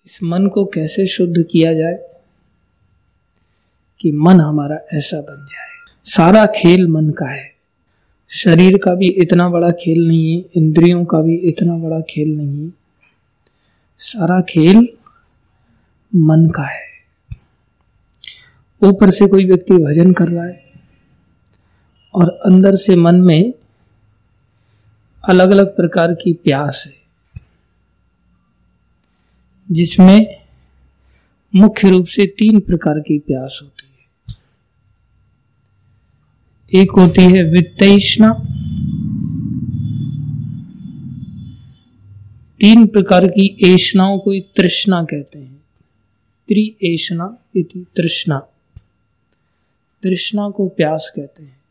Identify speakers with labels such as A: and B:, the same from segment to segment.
A: इस मन को कैसे शुद्ध किया जाए कि मन हमारा ऐसा बन जाए। सारा खेल मन का है। शरीर का भी इतना बड़ा खेल नहीं है, इंद्रियों का भी इतना बड़ा खेल नहीं है। सारा खेल मन का है। ऊपर से कोई व्यक्ति भजन कर रहा है और अंदर से मन में अलग अलग प्रकार की प्यास है, जिसमें मुख्य रूप से 3 प्रकार की प्यास होती है। एक होती है वित्तैष्णा। 3 प्रकार की ऐष्णाओं को तृष्णा कहते हैं। त्रिऐष्णा इति तृष्णा। तृष्णा को प्यास कहते हैं।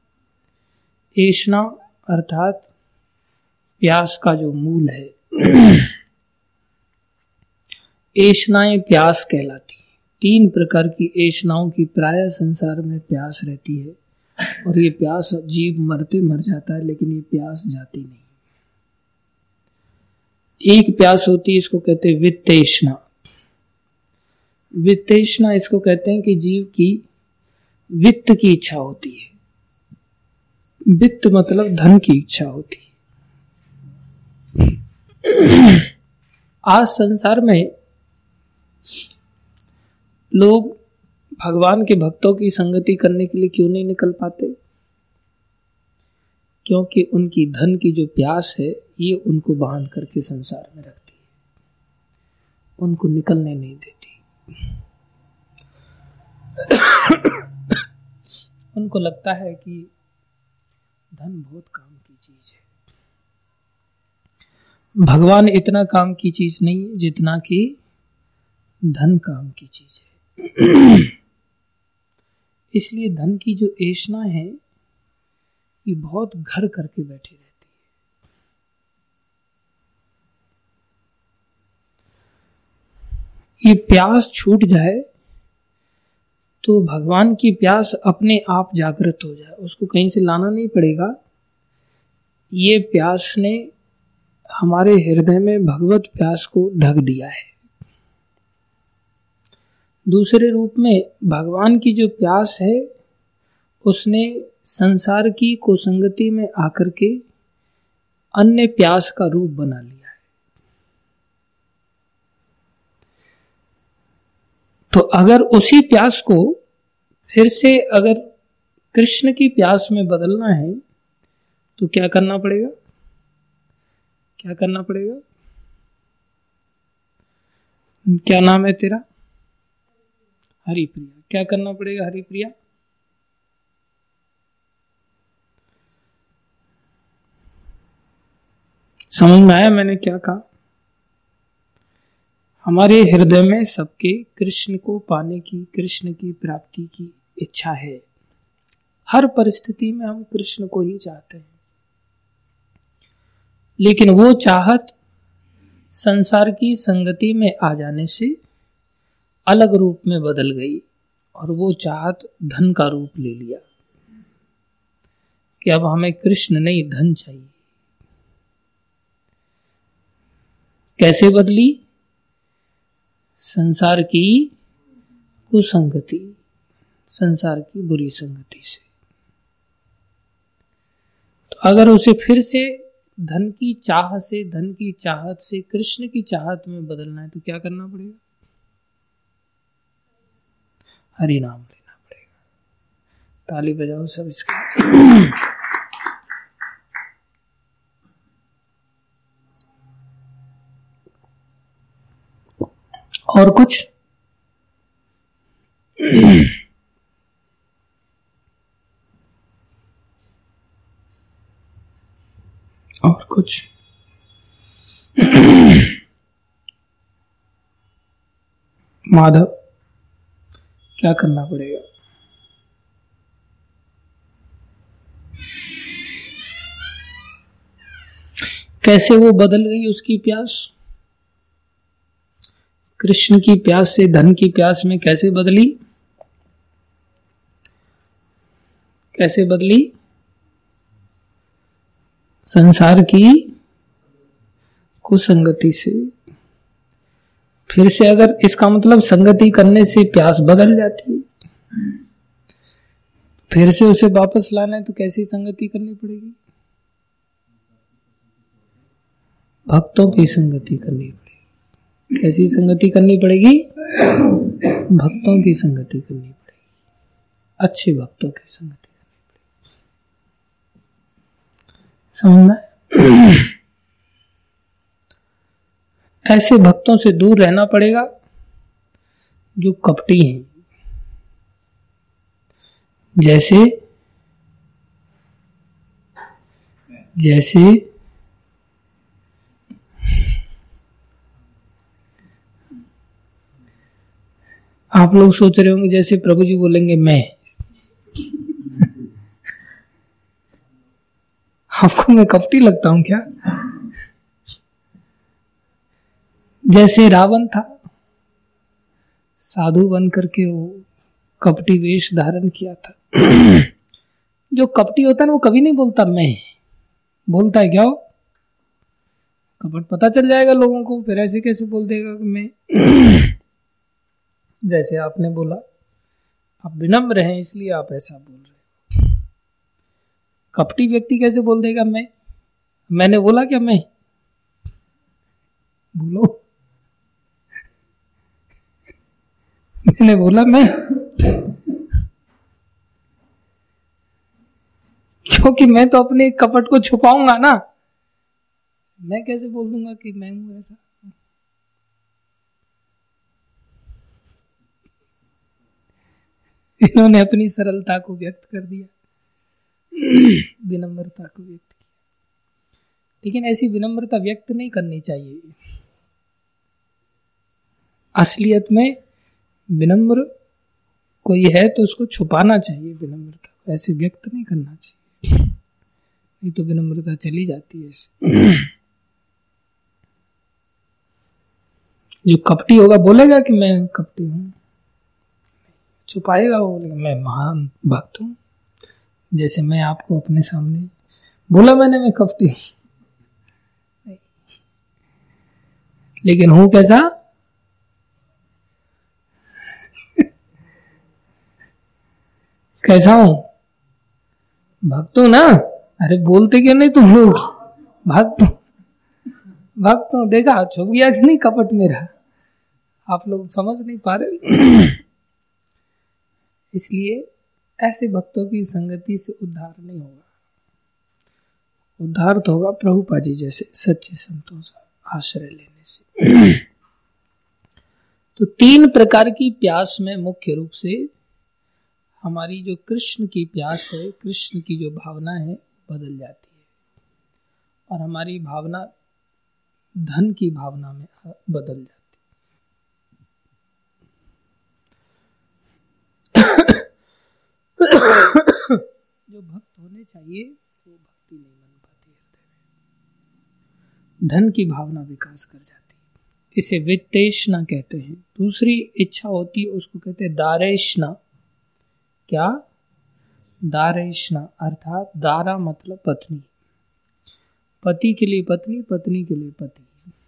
A: ऐष्णा अर्थात प्यास का जो मूल है। ऐष्णाएं प्यास कहलाती हैं। 3 प्रकार की ऐष्णाओं की प्राय संसार में प्यास रहती है और ये प्यास जीव मरते मर जाता है, लेकिन ये प्यास जाती नहीं। एक प्यास होती है, इसको कहते हैं वित्तैष्णा। वित्तैष्णा इसको कहते हैं कि जीव की वित्त की इच्छा होती है। वित्त मतलब धन की इच्छा होती है। आज संसार में लोग भगवान के भक्तों की संगति करने के लिए क्यों नहीं निकल पाते? क्योंकि उनकी धन की जो प्यास है ये उनको बांध करके संसार में रखती है, उनको निकलने नहीं देती। उनको लगता है कि धन बहुत काम की चीज है। भगवान इतना काम की चीज नहीं है जितना कि धन काम की चीज है। इसलिए धन की जो ऐष्णा है ये बहुत घर करके बैठी रहती है। ये प्यास छूट जाए तो भगवान की प्यास अपने आप जागृत हो जाए, उसको कहीं से लाना नहीं पड़ेगा। ये प्यास ने हमारे हृदय में भगवत प्यास को ढक दिया है। दूसरे रूप में भगवान की जो प्यास है उसने संसार की कुसंगति में आकर के अन्य प्यास का रूप बना लिया है। तो अगर उसी प्यास को फिर से अगर कृष्ण की प्यास में बदलना है तो क्या करना पड़ेगा? क्या करना पड़ेगा? क्या नाम है तेरा? हरिप्रिया। क्या करना पड़ेगा हरिप्रिया? समझ में आया मैंने क्या कहा? हमारे हृदय में सबके कृष्ण को पाने की, कृष्ण की प्राप्ति की इच्छा है। हर परिस्थिति में हम कृष्ण को ही चाहते हैं, लेकिन वो चाहत संसार की संगति में आ जाने से अलग रूप में बदल गई और वो चाहत धन का रूप ले लिया कि अब हमें कृष्ण नहीं धन चाहिए। कैसे बदली? संसार की कुसंगति, संसार की बुरी संगति से। तो अगर उसे फिर से धन की चाह से, धन की चाहत से कृष्ण की चाहत में बदलना है तो क्या करना पड़ेगा? हरि नाम लेना पड़ेगा। ताली बजाओ सब इसका। और कुछ? और कुछ? माधव क्या करना पड़ेगा? कैसे वो बदल गई उसकी प्यास? कृष्ण की प्यास से धन की प्यास में कैसे बदली? कैसे बदली? संसार की कुसंगति से। फिर से अगर इसका मतलब संगति करने से प्यास बदल जाती है, फिर से उसे वापस लाना है तो कैसी संगति करनी पड़ेगी? भक्तों की संगति करनी पड़ेगी। कैसी संगति करनी पड़ेगी? भक्तों की संगति करनी पड़ेगी, अच्छे भक्तों की संगति करनी पड़ेगी। समझना? ऐसे भक्तों से दूर रहना पड़ेगा जो कपटी हैं। जैसे आप लोग सोच रहे होंगे जैसे प्रभु जी बोलेंगे मैं, आपको मैं कपटी लगता हूं क्या? जैसे रावण था, साधु बन करके वो कपटी वेश धारण किया था। जो कपटी होता है ना वो कभी नहीं बोलता मैं, बोलता है क्या हो? कपट पता चल जाएगा लोगों को, फिर ऐसे कैसे बोल देगा कि मैं। जैसे आपने बोला आप विनम्र हैं इसलिए आप ऐसा बोल रहे हो। कपटी व्यक्ति कैसे बोल देगा मैंने बोला क्या मैं? बोलो, मैंने बोला मैं? क्योंकि मैं तो अपने कपट को छुपाऊंगा ना, मैं कैसे बोल दूंगा कि मैं हूं ऐसा? इन्होंने अपनी सरलता को व्यक्त कर दिया, विनम्रता को व्यक्त किया। लेकिन ऐसी विनम्रता व्यक्त नहीं करनी चाहिए। असलियत में विनम्र कोई है तो उसको छुपाना चाहिए, विनम्रता को ऐसे व्यक्त नहीं करना चाहिए, नहीं तो विनम्रता चली जाती है ऐसे। जो कपटी होगा बोलेगा कि मैं कपटी हूं, छुपाएगा वो, मैं महान भक्त हूं। जैसे मैं आपको अपने सामने बोला मैंने मैं कपटी, लेकिन हूं कैसा? कैसा हूं? भक्त हूं ना। अरे बोलते क्यों नहीं तुम लोग? भक्त हूं, देखा छुप गया कि नहीं कपट मेरा? आप लोग समझ नहीं पा रहे। इसलिए ऐसे भक्तों की संगति से उद्धार नहीं होगा। उद्धार तो होगा प्रभुपाद जी जैसे सच्चे संतों का आश्रय लेने से। तो 3 प्रकार की प्यास में मुख्य रूप से हमारी जो कृष्ण की प्यास है, कृष्ण की जो भावना है बदल जाती है, और हमारी भावना धन की भावना में बदल जाती है। जो भक्त होने चाहिए वो भक्ति नहीं बन पाती, हृदय में धन की भावना विकास कर जाती है। इसे वित्तेष्णा कहते हैं। दूसरी इच्छा होती है उसको कहते हैं दारेष्णा। क्या? दारेष्णा, अर्थात दारा मतलब पत्नी, पति के लिए पत्नी, पत्नी के लिए पति,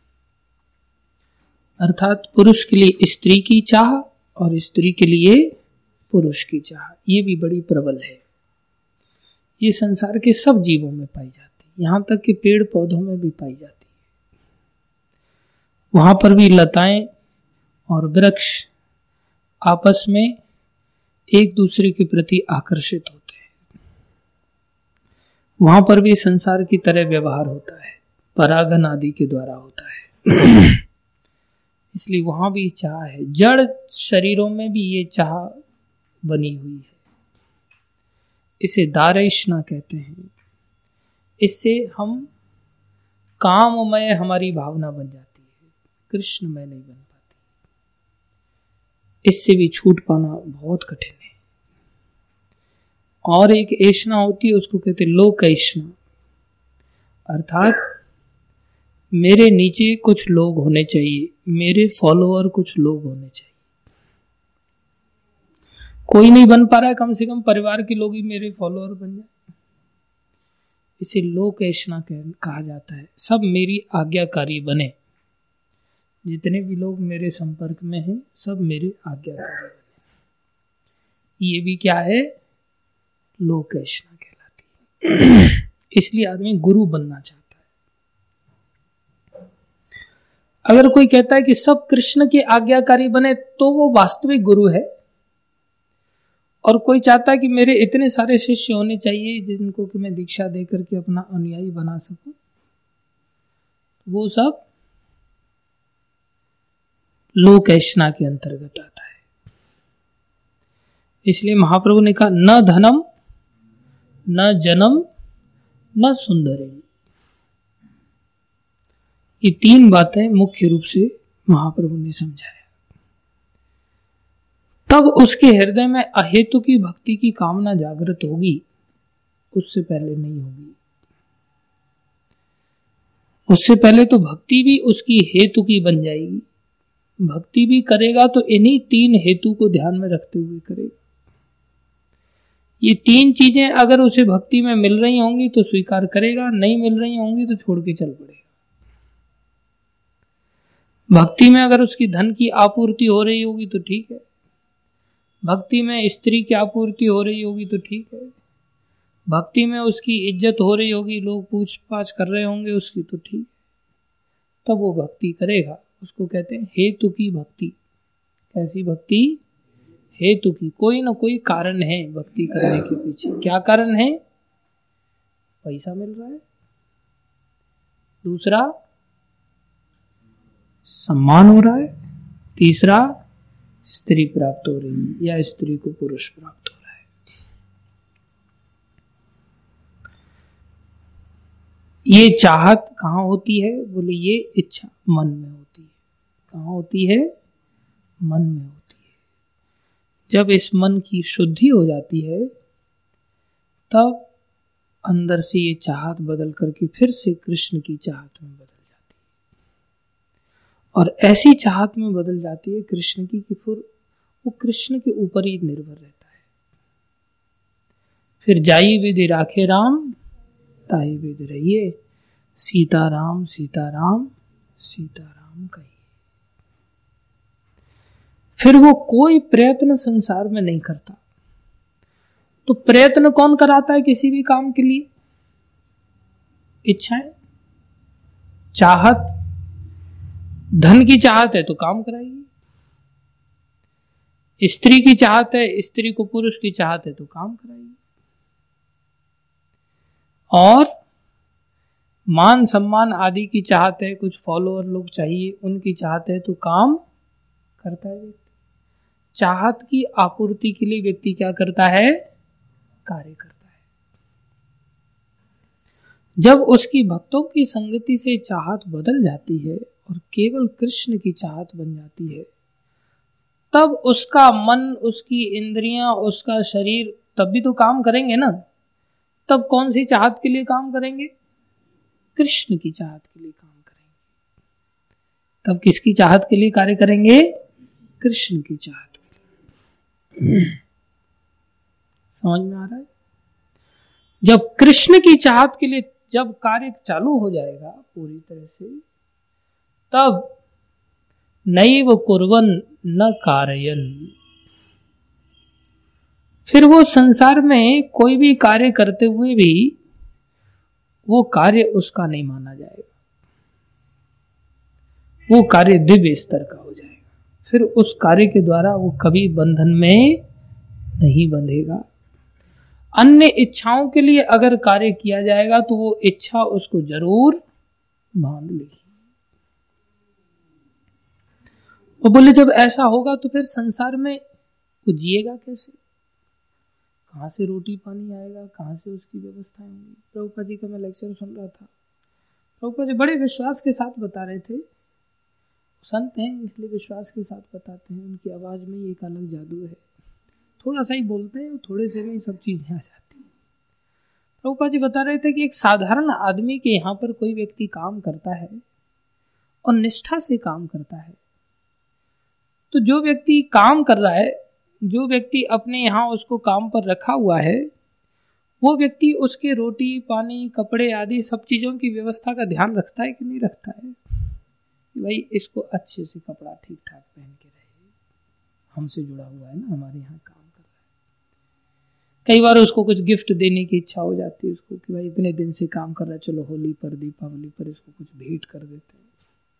A: अर्थात पुरुष के लिए स्त्री की चाह और स्त्री के लिए पुरुष की चाह। ये भी बड़ी प्रबल है, ये संसार के सब जीवों में पाई जाती है, यहां तक कि पेड़ पौधों में भी पाई जाती है। वहां पर भी लताएं और वृक्ष आपस में एक दूसरे के प्रति आकर्षित होते हैं, वहां पर भी संसार की तरह व्यवहार होता है, परागन आदि के द्वारा होता है। इसलिए वहां भी चाह है, जड़ शरीरों में भी ये चाह बनी हुई है। इसे दारेष्णा कहते हैं। इससे हम काममय हमारी भावना बन जाती है, कृष्णमय नहीं बन पाती। इससे भी छूट पाना बहुत कठिन है। और एक ऐष्णा होती है, उसको कहते हैं लोक ऐष्णा, अर्थात मेरे नीचे कुछ लोग होने चाहिए, मेरे फॉलोअर कुछ लोग होने चाहिए। कोई नहीं बन पा रहा है, कम से कम परिवार के लोग ही मेरे फॉलोअर बन जाए। इसे लोक ऐष्णा कहा जाता है। सब मेरी आज्ञाकारी बने, जितने भी लोग मेरे संपर्क में हैं सब मेरे आज्ञाकारी बने। ये भी क्या है? लोकेशना कहलाती है। इसलिए आदमी गुरु बनना चाहता है। अगर कोई कहता है कि सब कृष्ण के आज्ञाकारी बने तो वो वास्तविक गुरु है, और कोई चाहता है कि मेरे इतने सारे शिष्य होने चाहिए जिनको कि मैं दीक्षा दे करके अपना अनुयायी बना सकूं, वो सब लोकेशना के अंतर्गत आता है। इसलिए महाप्रभु ने कहा न धनम न जनम न सुंदरी। ये तीन बातें मुख्य रूप से महाप्रभु ने समझाया। तब उसके हृदय में अहेतु की भक्ति की कामना जागृत होगी, उससे पहले नहीं होगी। उससे पहले तो भक्ति भी उसकी हेतु की बन जाएगी। भक्ति भी करेगा तो इन्हीं तीन हेतु को ध्यान में रखते हुए करेगा। ये तीन चीजें अगर उसे भक्ति में मिल रही होंगी तो स्वीकार करेगा, नहीं मिल रही होंगी तो छोड़ के चल पड़ेगा। भक्ति में अगर उसकी धन की आपूर्ति हो रही होगी तो ठीक है, भक्ति में स्त्री की आपूर्ति हो रही होगी तो ठीक है, भक्ति में उसकी इज्जत हो रही होगी, लोग पूछ पाछ कर रहे होंगे उसकी तो ठीक है, तब वो भक्ति करेगा। उसको कहते हैं हेतु की भक्ति। कैसी भक्ति? हेतु की। कोई ना कोई कारण है भक्ति करने के पीछे। क्या कारण है? पैसा मिल रहा है, दूसरा सम्मान हो रहा है, तीसरा स्त्री प्राप्त हो रही है या स्त्री को पुरुष प्राप्त हो रहा है। ये चाहत कहाँ होती है? बोले ये इच्छा मन में होती है। कहाँ होती है? मन में होती है। जब इस मन की शुद्धि हो जाती है तब अंदर से ये चाहत बदल करके फिर से कृष्ण की चाहत में बदल जाती है, और ऐसी चाहत में बदल जाती है कृष्ण की कि फिर वो कृष्ण के ऊपर ही निर्भर रहता है। फिर जाई विधि राखे राम ताई विधि रहिए, सीताराम सीताराम सीताराम कहिए। फिर वो कोई प्रयत्न संसार में नहीं करता। तो प्रयत्न कौन कराता है किसी भी काम के लिए? इच्छाएं, चाहत। धन की चाहत है तो काम कराएगी, स्त्री की चाहत है, स्त्री को पुरुष की चाहत है तो काम कराएगी, और मान सम्मान आदि की चाहत है, कुछ फॉलोअर लोग चाहिए उनकी चाहत है तो काम करता है व्यक्ति। चाहत की आपूर्ति के लिए व्यक्ति क्या करता है? कार्य करता है। जब उसकी भक्तों की संगति से चाहत बदल जाती है और केवल कृष्ण की चाहत बन जाती है, तब उसका मन, उसकी इंद्रियां, उसका शरीर तब भी तो काम करेंगे ना। तब कौन सी चाहत के लिए काम करेंगे? कृष्ण की चाहत के लिए काम करेंगे। तब किसकी चाहत के लिए कार्य करेंगे? कृष्ण की चाहत के लिए। समझ में आ रहा है? जब कृष्ण की चाहत के लिए जब कार्य चालू हो जाएगा पूरी तरह से, तब नैव कुर्वन् न कारयन्, फिर वो संसार में कोई भी कार्य करते हुए भी वो कार्य उसका नहीं माना जाएगा। वो कार्य दिव्य स्तर का हो जाएगा। फिर उस कार्य के द्वारा वो कभी बंधन में नहीं बंधेगा। अन्य इच्छाओं के लिए अगर कार्य किया जाएगा तो वो इच्छा उसको जरूर बांध लेगी। वो बोले जब ऐसा होगा तो फिर संसार में वो जिएगा कैसे? कहाँ से रोटी पानी आएगा? कहाँ से उसकी व्यवस्था होगी? प्रभुपाद जी का मैं लेक्चर सुन रहा था। प्रभुपाद जी बड़े विश्वास के साथ बता रहे थे। संत हैं इसलिए विश्वास के साथ बताते हैं। उनकी आवाज में एक अलग जादू है। थोड़ा सा ही बोलते हैं, थोड़े से में सब चीजें आ जाती हैं। प्रभुपाद जी बता रहे थे कि एक साधारण आदमी के यहाँ पर कोई व्यक्ति काम करता है और निष्ठा से काम करता है, तो जो व्यक्ति काम कर रहा है, जो व्यक्ति अपने यहाँ उसको काम पर रखा हुआ है, वो व्यक्ति उसके रोटी पानी कपड़े आदि सब चीजों की व्यवस्था का ध्यान रखता है कि नहीं रखता है? कि भाई इसको अच्छे से कपड़ा ठीक ठाक पहन के रहे, हमसे जुड़ा हुआ है ना, हमारे यहाँ काम कर रहा है। कई बार उसको कुछ गिफ्ट देने की इच्छा हो जाती है उसको कि भाई इतने दिन से काम कर रहा है, चलो होली पर दीपावली पर इसको कुछ भेंट कर देते हैं।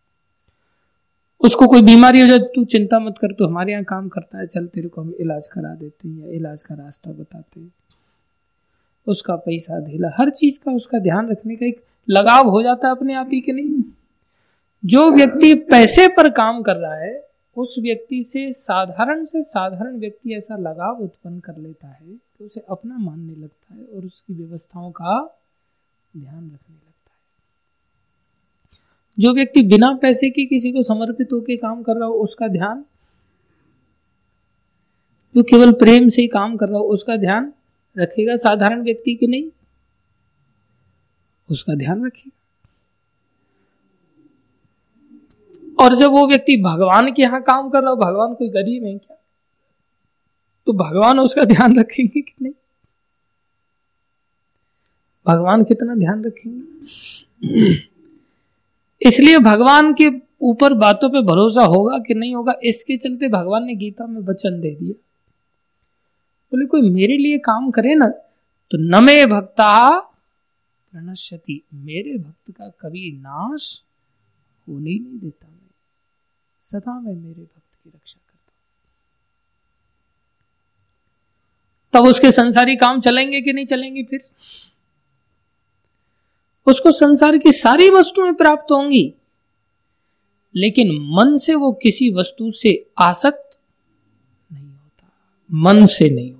A: उसको कोई बीमारी हो जाए, तू चिंता मत कर, तू हमारे यहाँ काम करता है, चल तेरे को हम इलाज करा देते हैं या इलाज का रास्ता बताते हैं। उसका पैसा धेला, हर चीज का उसका ध्यान रखने का एक लगाव हो जाता है अपने आप ही के नहीं। जो व्यक्ति पैसे पर काम कर रहा है उस व्यक्ति से साधारण व्यक्ति ऐसा लगाव उत्पन्न कर लेता है कि उसे अपना मानने लगता है और उसकी व्यवस्थाओं का ध्यान रखने लगता है। जो व्यक्ति बिना पैसे के किसी को समर्पित होकर काम कर रहा हो उसका ध्यान, जो केवल प्रेम से ही काम कर रहा हो उसका ध्यान रखेगा, साधारण व्यक्ति के नहीं उसका ध्यान रखेगा। और जब वो व्यक्ति भगवान के यहाँ काम कर रहा हो, भगवान कोई गरीब है क्या, तो भगवान उसका ध्यान रखेंगे कि नहीं? भगवान कितना ध्यान रखेंगे? इसलिए भगवान के ऊपर बातों पे भरोसा होगा कि नहीं होगा, इसके चलते भगवान ने गीता में वचन दे दिया, बोले कोई मेरे लिए काम करे ना तो न मे भक्ता प्रणश्यति, मेरे भक्त का कभी नाश होने ही नहीं देता, मैं सदा मैं मेरे भक्त की रक्षा करता हूं। तब उसके संसारी काम चलेंगे कि नहीं चलेंगे? फिर उसको संसार की सारी वस्तुएं प्राप्त होंगी, लेकिन मन से वो किसी वस्तु से आसक्त नहीं होता, मन से नहीं होता।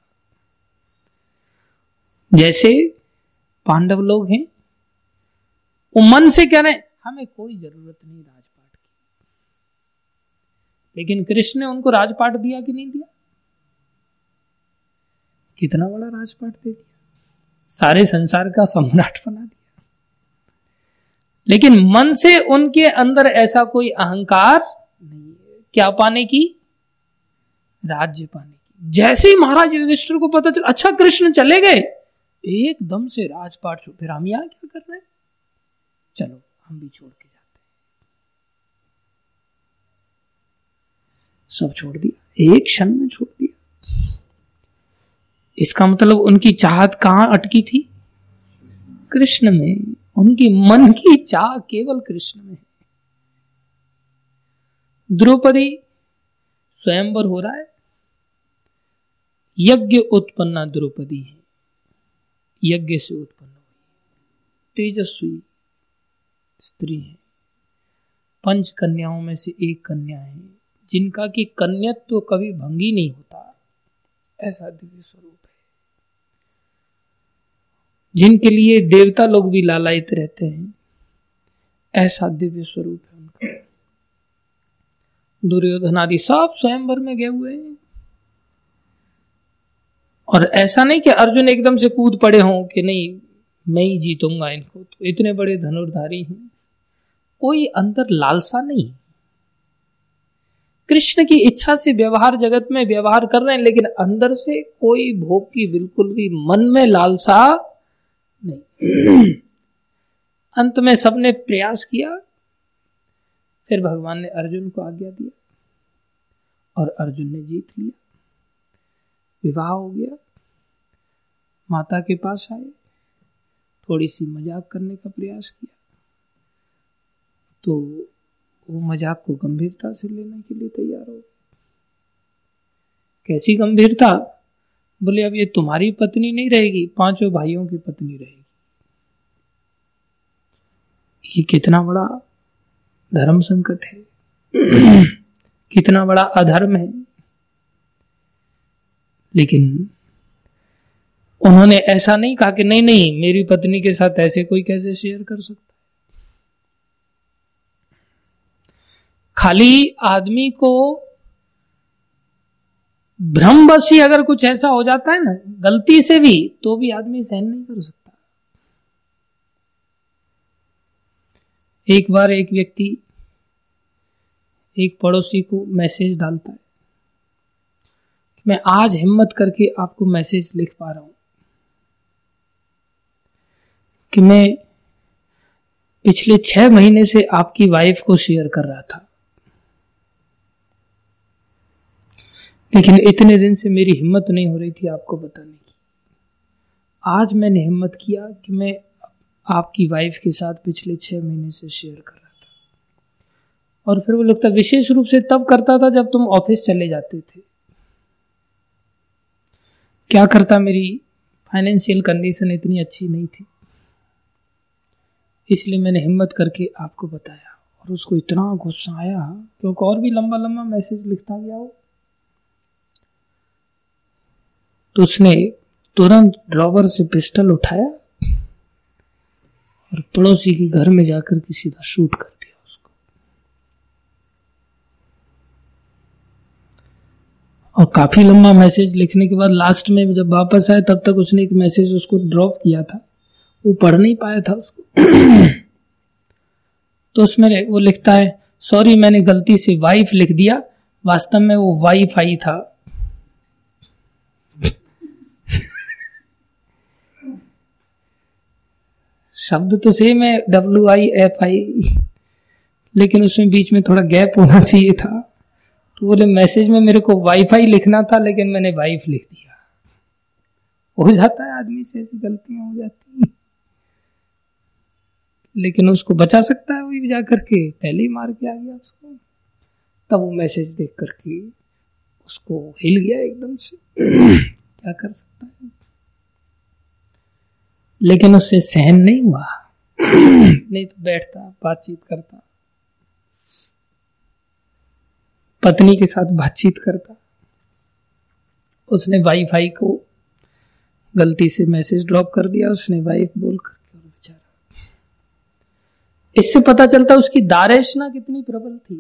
A: जैसे पांडव लोग हैं, वो मन से कह रहे हैं हमें कोई जरूरत नहीं राजपाट की, लेकिन कृष्ण ने उनको राजपाट दिया कि नहीं दिया? कितना बड़ा राजपाट दे दिया, सारे संसार का सम्राट बना दिया। लेकिन मन से उनके अंदर ऐसा कोई अहंकार नहीं है, क्या पाने की? राज्य पाने की। जैसे ही महाराज युधिष्ठिर को पता चला अच्छा कृष्ण चले गए, एकदम से राजपाट छोड़, फिर हम यहां क्या कर रहे हैं, चलो हम भी छोड़ के जाते हैं। सब छोड़ दिया, एक क्षण में छोड़ दिया। इसका मतलब उनकी चाहत कहां अटकी थी? कृष्ण में। उनकी मन की चाह केवल कृष्ण में है। द्रौपदी स्वयंवर हो रहा है, यज्ञ उत्पन्ना द्रौपदी है, यज्ञ से उत्पन्न हुई तेजस्वी स्त्री है, 5 कन्याओं में से एक कन्या है, जिनका कि कन्यत्व तो कभी भंगी नहीं होता, ऐसा दिव्य स्वरूप है, जिनके लिए देवता लोग भी लालायित रहते हैं, ऐसा दिव्य स्वरूप है उनका। दुर्योधन आदि सब स्वयंवर में गए हुए हैं, और ऐसा नहीं कि अर्जुन एकदम से कूद पड़े हों कि नहीं मैं ही जीतूंगा इनको, तो इतने बड़े धनुर्धारी हैं, कोई अंदर लालसा नहीं। कृष्ण की इच्छा से व्यवहार जगत में व्यवहार कर रहे हैं, लेकिन अंदर से कोई भोग की बिल्कुल भी मन में लालसा नहीं। अंत में सबने प्रयास किया, फिर भगवान ने अर्जुन को आज्ञा दिया और अर्जुन ने जीत लिया, विवाह हो गया, माता के पास आए, थोड़ी सी मजाक करने का प्रयास किया तो वो मजाक को गंभीरता से लेने के लिए तैयार हो गए। कैसी गंभीरता? बोले अब ये तुम्हारी पत्नी नहीं रहेगी, 5 भाइयों की पत्नी रहेगी। ये कितना बड़ा धर्म संकट है, कितना बड़ा अधर्म है। लेकिन उन्होंने ऐसा नहीं कहा कि नहीं नहीं मेरी पत्नी के साथ ऐसे कोई कैसे शेयर कर सकता है। खाली आदमी को भ्रमवशी अगर कुछ ऐसा हो जाता है ना गलती से भी, तो भी आदमी सहन नहीं कर सकता। एक बार एक व्यक्ति एक पड़ोसी को मैसेज डालता है कि मैं आज हिम्मत करके आपको मैसेज लिख पा रहा हूं कि मैं पिछले 6 महीने से आपकी वाइफ को शेयर कर रहा था, लेकिन इतने दिन से मेरी हिम्मत नहीं हो रही थी आपको बताने की। आज मैंने हिम्मत किया कि मैं आपकी वाइफ के साथ पिछले 6 महीने से शेयर कर रहा था। और फिर वो लगता विशेष रूप से तब करता था जब तुम ऑफिस चले जाते थे। क्या करता, मेरी फाइनेंशियल कंडीशन इतनी अच्छी नहीं थी, इसलिए मैंने हिम्मत करके आपको बताया। और उसको इतना गुस्सा आया क्योंकि और भी लंबा लंबा मैसेज लिखता गया वो, तो उसने तुरंत ड्रॉवर से पिस्टल उठाया और पड़ोसी के घर में जाकर के सीधा शूट कर दिया उसको। और काफी लंबा मैसेज लिखने के बाद लास्ट में जब वापस आए तब तक उसने एक मैसेज उसको ड्रॉप किया था, वो पढ़ नहीं पाया था उसको। तो उसमें वो लिखता है, सॉरी मैंने गलती से वाइफ लिख दिया, वास्तव में वो वाईफाई था। शब्द तो सेम है WIFI, लेकिन उसमें बीच में थोड़ा गैप होना चाहिए था। तो बोले मैसेज में मेरे को वाईफाई लिखना था लेकिन मैंने वाइफ लिख दिया। हो जाता है, आदमी से ऐसी गलतियां हो जाती हैं, लेकिन उसको बचा सकता है वही जा करके, पहले ही मार के आ गया उसको। तब वो मैसेज देख करके उसको हिल गया एकदम से। क्या कर सकता है, लेकिन उससे सहन नहीं हुआ। नहीं तो बैठता, बातचीत करता, पत्नी के साथ बातचीत करता। उसने वाईफाई को गलती से मैसेज ड्रॉप कर दिया, उसने वाइफ बोल करके, और बेचारा। इससे पता चलता उसकी दारेशना कितनी प्रबल थी।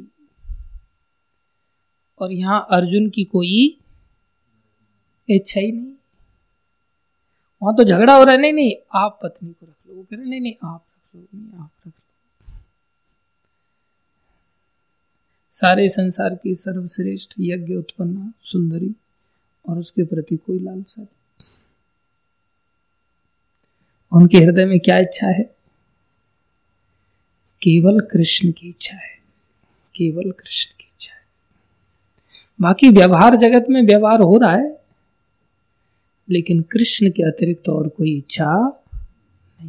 A: और यहां अर्जुन की कोई इच्छा ही नहीं। वहां तो झगड़ा हो रहा है, नहीं नहीं आप पत्नी को रख लो, वो कह रहे नहीं नहीं आप रख लो, नहीं आप रख लो। सारे संसार की सर्वश्रेष्ठ यज्ञ उत्पन्न सुंदरी और उसके प्रति कोई लालसा नहीं। उनके हृदय में क्या इच्छा है? केवल कृष्ण की इच्छा है, केवल कृष्ण की इच्छा है। बाकी व्यवहार जगत में व्यवहार हो रहा है, लेकिन कृष्ण के अतिरिक्त और कोई इच्छा नहीं।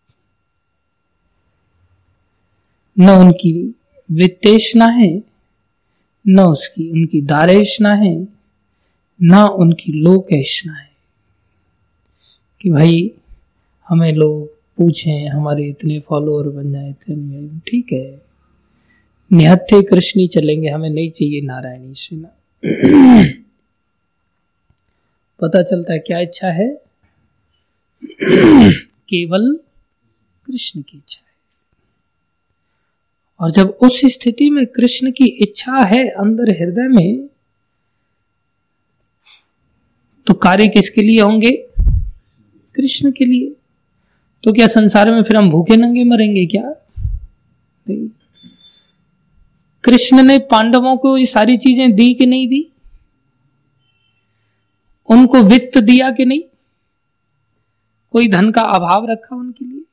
A: न उनकी वित्तेषणा है, न उसकी उनकी दारेशना है, न उनकी लोकेशना है कि भाई हमें लोग पूछें, हमारे इतने फॉलोअर बन जाए, इतने, ठीक है निहत्थे कृष्ण चलेंगे, हमें नहीं चाहिए नारायणी सेना। पता चलता है क्या इच्छा है? केवल कृष्ण की इच्छा है। और जब उस स्थिति में कृष्ण की इच्छा है अंदर हृदय में, तो कार्य किसके लिए होंगे? कृष्ण के लिए। तो क्या संसार में फिर हम भूखे नंगे मरेंगे क्या? नहीं। कृष्ण ने पांडवों को ये सारी चीजें दी कि नहीं दी? उनको वित्त दिया कि नहीं? कोई धन का अभाव रखा उनके लिए?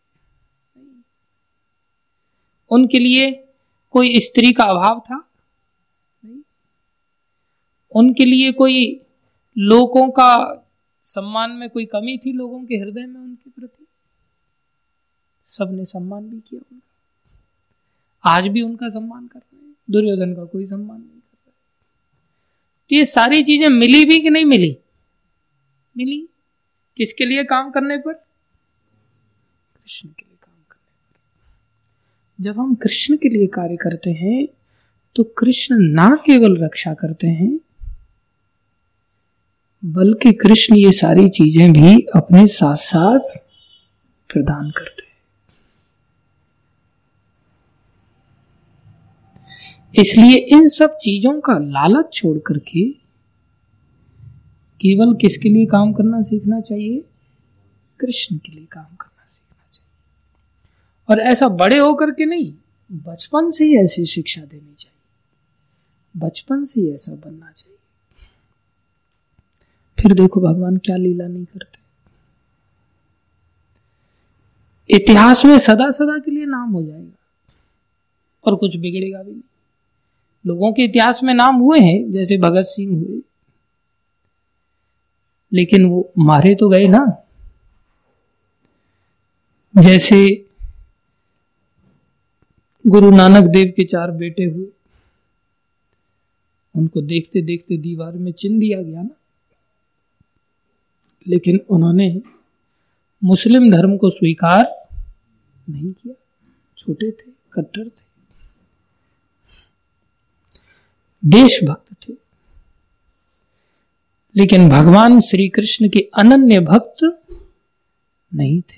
A: उनके लिए कोई स्त्री का अभाव था? नहीं। उनके लिए कोई लोगों का सम्मान में कोई कमी थी? लोगों के हृदय में उनके प्रति सबने सम्मान भी किया उनका। आज भी उनका सम्मान कर रहे हैं। दुर्योधन का कोई सम्मान नहीं कर रहा। तो ये सारी चीजें मिली भी कि नहीं मिली? मिली। किसके लिए काम करने पर? कृष्ण के लिए काम करने पर। जब हम कृष्ण के लिए कार्य करते हैं तो कृष्ण ना केवल रक्षा करते हैं, बल्कि कृष्ण ये सारी चीजें भी अपने साथ साथ प्रदान करते हैं। इसलिए इन सब चीजों का लालच छोड़ करके केवल किसके लिए काम करना सीखना चाहिए? कृष्ण के लिए काम करना सीखना चाहिए। और ऐसा बड़े होकर के नहीं, बचपन से ही ऐसी शिक्षा देनी चाहिए, बचपन से ही ऐसा बनना चाहिए। फिर देखो भगवान क्या लीला नहीं करते। इतिहास में सदा सदा के लिए नाम हो जाएगा और कुछ बिगड़ेगा भी नहीं। लोगों के इतिहास में नाम हुए हैं, जैसे भगत सिंह हुए, लेकिन वो मारे तो गए ना। जैसे गुरु नानक देव के 4 बेटे हुए, उनको देखते देखते दीवार में चिन्ह दिया गया ना, लेकिन उन्होंने मुस्लिम धर्म को स्वीकार नहीं किया। छोटे थे, कट्टर थे, देशभक्त थे, लेकिन भगवान श्री कृष्ण के अनन्य भक्त नहीं थे।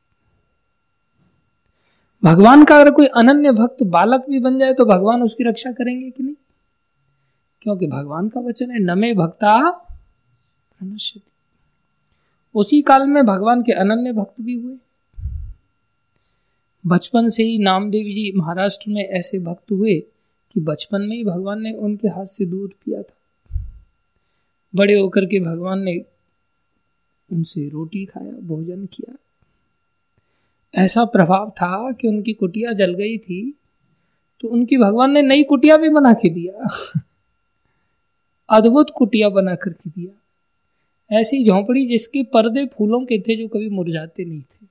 A: भगवान का अगर कोई अनन्य भक्त बालक भी बन जाए तो भगवान उसकी रक्षा करेंगे कि नहीं? क्योंकि भगवान का वचन है, नमे भक्ता प्रणश्यति। उसी काल में भगवान के अनन्य भक्त भी हुए। बचपन से ही नामदेव जी महाराष्ट्र में ऐसे भक्त हुए कि बचपन में ही भगवान ने उनके हाथ से दूध पिया था। बड़े होकर के भगवान ने उनसे रोटी खाया, भोजन किया। ऐसा प्रभाव था कि उनकी कुटिया जल गई थी तो उनकी भगवान ने नई कुटिया भी बना के दिया। अद्भुत कुटिया बना करके दिया, ऐसी झोंपड़ी जिसके पर्दे फूलों के थे जो कभी मुरझाते नहीं थे।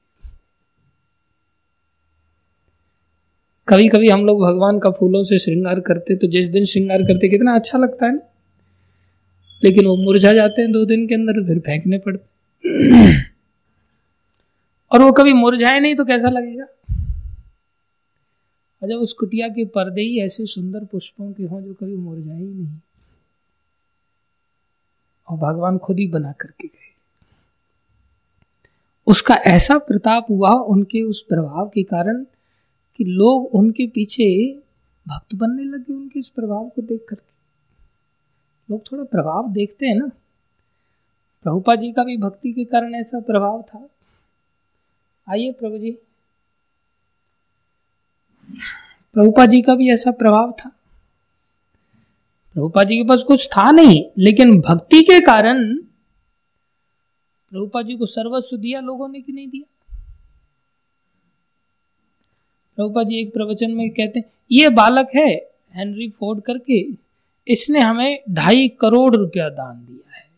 A: कभी कभी हम लोग भगवान का फूलों से श्रृंगार करते, तो जिस दिन श्रृंगार करते कितना अच्छा लगता है ना, लेकिन वो मुरझा जाते हैं 2 दिन के अंदर, फिर फेंकने पड़ते। और वो कभी मुरझाए नहीं तो कैसा लगेगा? और जब उस कुटिया के पर्दे ही ऐसे सुंदर पुष्पों के हों जो कभी मुरझाए ही नहीं, और भगवान खुद ही बना करके गए, उसका ऐसा प्रताप हुआ उनके उस प्रभाव के कारण कि लोग उनके पीछे भक्त बनने लगे। उनके इस प्रभाव को देख करके लोग थोड़ा प्रभाव देखते हैं ना। प्रभुपाद जी का भी भक्ति के कारण ऐसा प्रभाव था। आइए प्रभु जी, प्रभुपाद जी का भी ऐसा प्रभाव था। प्रभुपाद जी के पास कुछ था नहीं, लेकिन भक्ति के कारण प्रभुपाद जी को सर्वस्व दिया लोगों ने कि नहीं दिया? प्रभुपाद जी एक प्रवचन में कहते हैं, ये बालक है हेनरी फोर्ड करके, इसने हमें 2.5 करोड़ रुपया दान दिया है।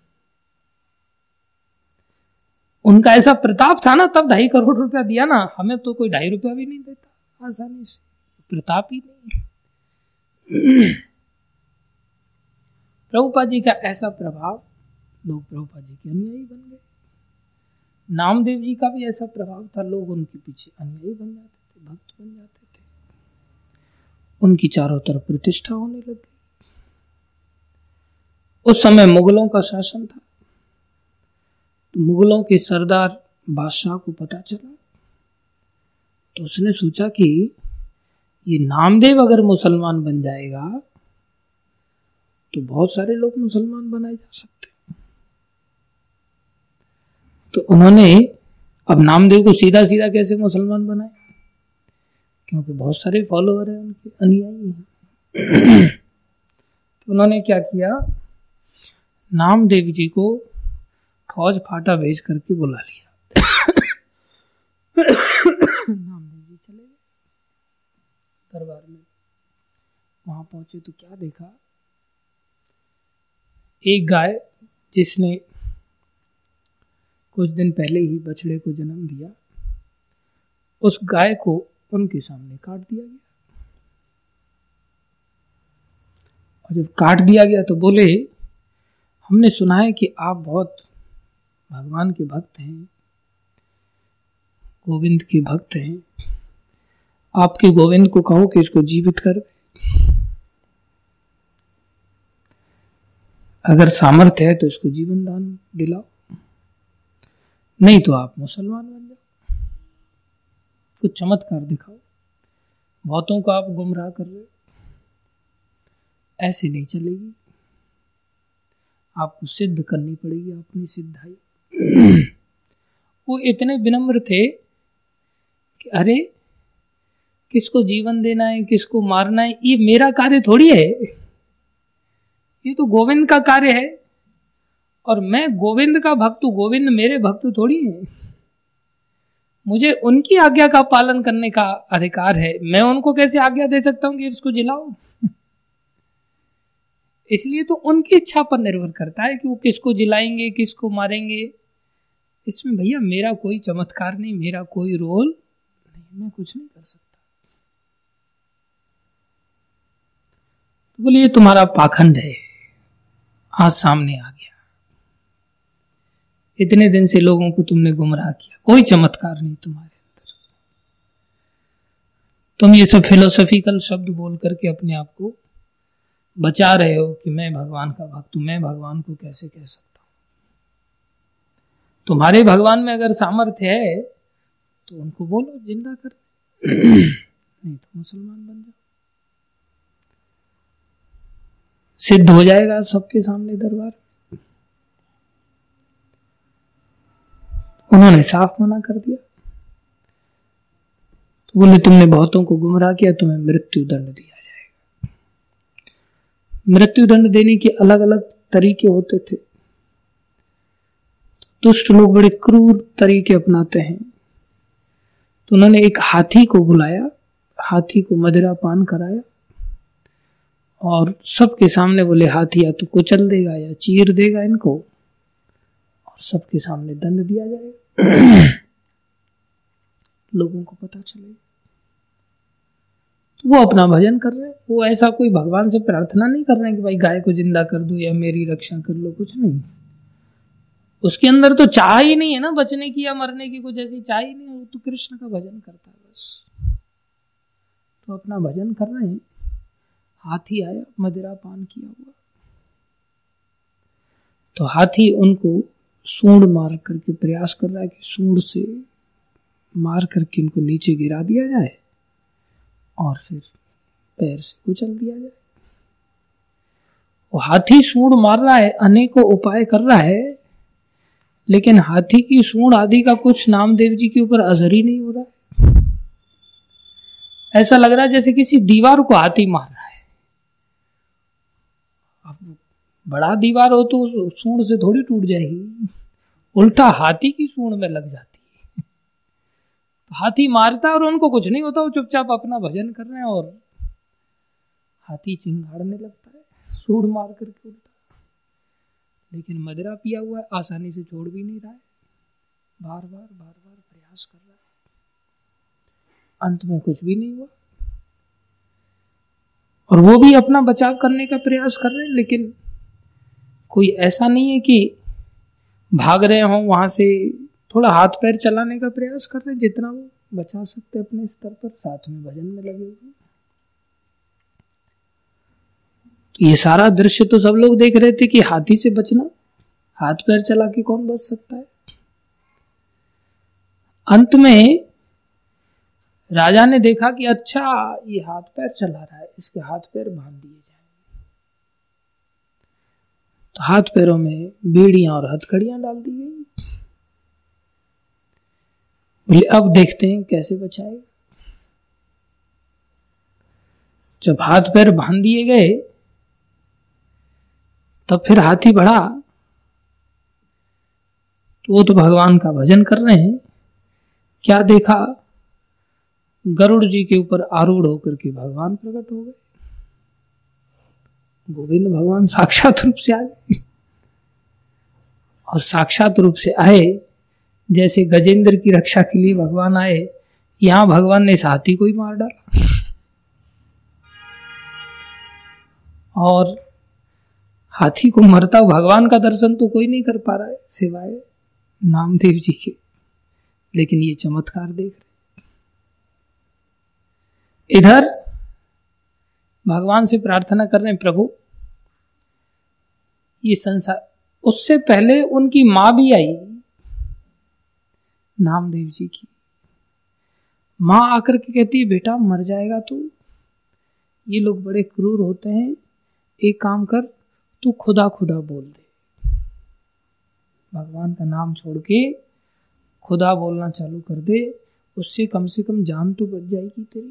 A: उनका ऐसा प्रताप था ना, तब 2.5 करोड़ रुपया दिया ना। हमें तो कोई 2.5 रुपया भी नहीं देता आसानी से, प्रताप ही नहीं। प्रभुपाद जी का ऐसा प्रभाव, लोग प्रभुपाद जी के अनुयायी बन गए। नामदेव जी का भी ऐसा प्रभाव था, लोग उनके पीछे अनुयायी बन जाते थे, भक्त बन जाते थे। उनकी चारों तरफ प्रतिष्ठा होने लग गई। उस समय मुगलों का शासन था, तो मुगलों के सरदार बादशाह को पता चला, तो उसने सोचा कि ये नामदेव अगर मुसलमान बन जाएगा तो बहुत सारे लोग मुसलमान बनाए जा सकते हैं। तो उन्होंने अब नामदेव को सीधा सीधा कैसे मुसलमान बनाए, क्योंकि बहुत सारे फॉलोअर हैं, उनके अनुयायी हैं। तो उन्होंने क्या किया, नामदेव जी को फौज फाटा भेज करके बुला लिया। नामदेव जी चले गए दरबार में। वहां पहुंचे तो क्या देखा, एक गाय जिसने कुछ दिन पहले ही बछड़े को जन्म दिया, उस गाय को उनके सामने काट दिया गया। और जब काट दिया गया तो बोले, हमने सुना है कि आप बहुत भगवान के भक्त हैं, गोविंद के भक्त हैं, आपके गोविंद को कहो कि इसको जीवित कर दे। अगर सामर्थ्य है तो इसको जीवन दान दिलाओ, नहीं तो आप मुसलमान बन जाओ, कुछ चमत्कार दिखाओ, बहुतों को आप गुमराह कर रहे हो, ऐसे नहीं चलेगी, आपको सिद्ध करनी पड़ेगी अपनी सिद्धाई। वो इतने विनम्र थे कि अरे किसको जीवन देना है, किसको मारना है, ये मेरा कार्य थोड़ी है, ये तो गोविंद का कार्य है, और मैं गोविंद का भक्त हूं, गोविंद मेरे भक्त थोड़ी है। मुझे उनकी आज्ञा का पालन करने का अधिकार है, मैं उनको कैसे आज्ञा दे सकता हूं कि इसको जिलाओ? इसलिए तो उनकी इच्छा पर निर्भर करता है कि वो किसको जिलाएंगे, किसको मारेंगे। इसमें भैया मेरा कोई चमत्कार नहीं, मेरा कोई रोल नहीं, मैं कुछ नहीं कर सकता। तो बोलिए तुम्हारा पाखंड है, आज सामने आ गया। इतने दिन से लोगों को तुमने गुमराह किया, कोई चमत्कार नहीं तुम्हारे अंदर। तुम ये सब फिलोसॉफिकल शब्द बोल करके अपने आप को बचा रहे हो कि मैं भगवान का भक्त हूं, मैं भगवान को कैसे कह सकता हूं। तुम्हारे भगवान में अगर सामर्थ्य है तो उनको बोलो जिंदा कर, नहीं तो मुसलमान बन जाओ, सिद्ध हो जाएगा सबके सामने दरबार। उन्होंने साफ मना कर दिया। तो बोले तुमने बहुतों को गुमराह किया, तुम्हें मृत्यु दंड दिया जाएगा। मृत्यु दंड देने के अलग अलग तरीके होते थे। दुष्ट लोग बड़े क्रूर तरीके अपनाते हैं। तो उन्होंने एक हाथी को बुलाया, हाथी को मदिरा पान कराया और सबके सामने बोले हाथी या तो कुचल देगा या चीर देगा इनको, और सबके सामने दंड दिया जाएगा। लोगों को पता चले। तो वो अपना भजन कर रहे हैं, वो ऐसा कोई भगवान से प्रार्थना नहीं कर रहे हैं कि भाई गाय को जिंदा कर दो या मेरी रक्षा कर लो, कुछ नहीं। उसके अंदर तो चाह ही नहीं है ना बचने की या मरने की, कुछ ऐसी चाह ही नहीं है। वो तो कृष्ण का भजन करता है बस। तो अपना भजन कर रहे हैं। हाथी आया, मदिरा पान किया हुआ। तो हाथी उनको सूंड मार करके प्रयास कर रहा है कि सूंड से मार करके इनको नीचे गिरा दिया जाए और फिर पैर से कुचल दिया जाए। वो हाथी सूंड मार रहा है, अनेकों उपाय कर रहा है, लेकिन हाथी की सूंड आदि का कुछ नामदेव जी के ऊपर असर ही नहीं हो रहा है। ऐसा लग रहा है जैसे किसी दीवार को हाथी मार रहा है। अब बड़ा दीवार हो तो सूंड से थोड़ी टूट जाएगी, उल्टा हाथी की सूंड में लग जाती है। हाथी मारता है और उनको कुछ नहीं होता, वो चुपचाप अपना भजन कर रहे हैं और हाथी चिंगाड़ने लगता है सूंड मार करके उल्टा। लेकिन मदिरा पिया हुआ है, आसानी से छोड़ भी नहीं रहा है, बार बार प्रयास कर रहा है। अंत में कुछ भी नहीं हुआ और वो भी अपना बचाव करने का प्रयास कर रहे हैं, लेकिन कोई ऐसा नहीं है कि भाग रहे हों वहां से, थोड़ा हाथ पैर चलाने का प्रयास कर रहे हैं जितना वो बचा सकते अपने स्तर पर, साथ में भजन में लगे हुए। ये सारा दृश्य तो सब लोग देख रहे थे कि हाथी से बचना, हाथ पैर चला के कौन बच सकता है। अंत में राजा ने देखा कि अच्छा ये हाथ पैर चला रहा है, इसके हाथ पैर बांध दिए जाए। तो हाथ पैरों में बेड़ियां और हथकड़ियां डाल दी गई। बोले अब देखते हैं कैसे बचाएगा। जब हाथ पैर बांध दिए गए तब फिर हाथी बढ़ा, तो वो तो भगवान का भजन कर रहे हैं। क्या देखा, गरुड़ जी के ऊपर आरूढ़ होकर के भगवान प्रकट हो गए। गोविंद भगवान साक्षात रूप से आ गए और साक्षात रूप से आए जैसे गजेंद्र की रक्षा के लिए भगवान आए, यहां भगवान ने इस हाथी को ही मार डाला। और हाथी को मरता भगवान का दर्शन तो कोई नहीं कर पा रहा है सिवाय नामदेव जी के, लेकिन ये चमत्कार देख रहे। इधर भगवान से प्रार्थना कर रहे हैं, प्रभु ये संसार। उससे पहले उनकी मां भी आई, नामदेव जी की मां आकर के कहती है बेटा मर जाएगा तू, ये लोग बड़े क्रूर होते हैं, एक काम कर तू खुदा खुदा बोल दे, भगवान का नाम छोड़ के खुदा बोलना चालू कर दे, उससे कम से कम जान तो बच जाएगी तेरी।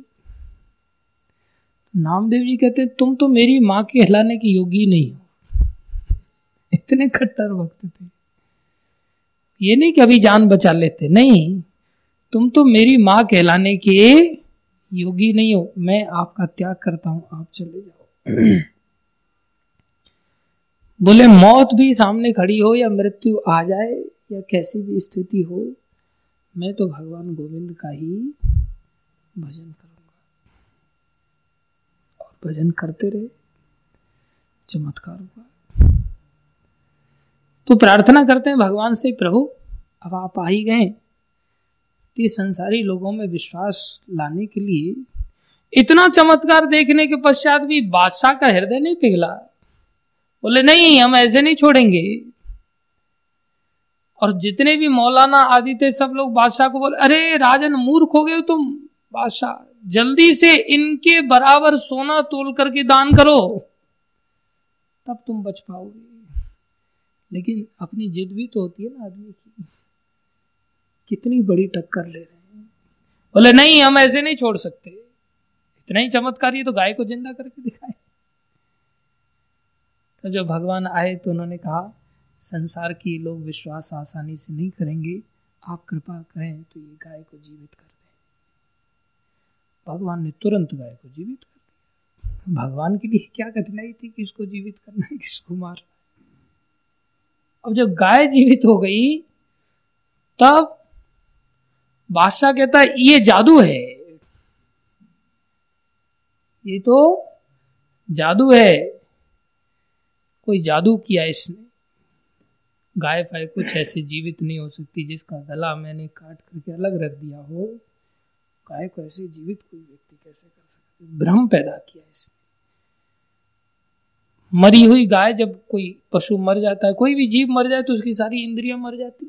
A: नामदेव जी कहते हैं तुम तो मेरी मां के हिलाने की योगी नहीं हो। इतने कट्टर भक्त थे, ये नहीं कि अभी जान बचा लेते, नहीं, तुम तो मेरी माँ कहलाने के योगी नहीं हो, मैं आपका त्याग करता हूं, आप चले जाओ। बोले मौत भी सामने खड़ी हो या मृत्यु आ जाए या कैसी भी स्थिति हो, मैं तो भगवान गोविंद का ही भजन करूंगा। और भजन करते रहे, चमत्कार हुआ। तो प्रार्थना करते हैं भगवान से, प्रभु अब आप आ ही गए, ये संसारी लोगों में विश्वास लाने के लिए इतना चमत्कार देखने के पश्चात भी बादशाह का हृदय नहीं पिघला। बोले नहीं, हम ऐसे नहीं छोड़ेंगे। और जितने भी मौलाना आदि थे सब लोग बादशाह को बोले, अरे राजन मूर्ख हो गए तुम, बादशाह जल्दी से इनके बराबर सोना तोल करके दान करो, तब तुम बच पाओगे। लेकिन अपनी जिद भी तो होती है ना आदमी की, कितनी बड़ी टक्कर ले रहे हैं। बोले नहीं, हम ऐसे नहीं छोड़ सकते, इतना ही चमत्कार, ये तो गाय को जिंदा करके दिखाए। तो जब भगवान आए तो उन्होंने कहा, संसार की लोग विश्वास आसानी से नहीं करेंगे, आप कृपा करें तो ये गाय को जीवित कर दें। भगवान ने तुरंत गाय को जीवित कर दिया। भगवान के लिए क्या कठिनाई थी कि इसको जीवित करना है, किसको मारना है। अब जब गाय जीवित हो गई तब बादशाह कहता है ये जादू है, ये तो जादू है, कोई जादू किया इसने। गाय फाय कुछ ऐसे जीवित नहीं हो सकती जिसका गला मैंने काट करके अलग रख दिया हो। गाय को ऐसे जीवित कोई व्यक्ति कैसे कर सकता, भ्रम पैदा किया इसने। मरी हुई गाय, जब कोई पशु मर जाता है, कोई भी जीव मर जाए तो उसकी सारी इंद्रियां मर जाती।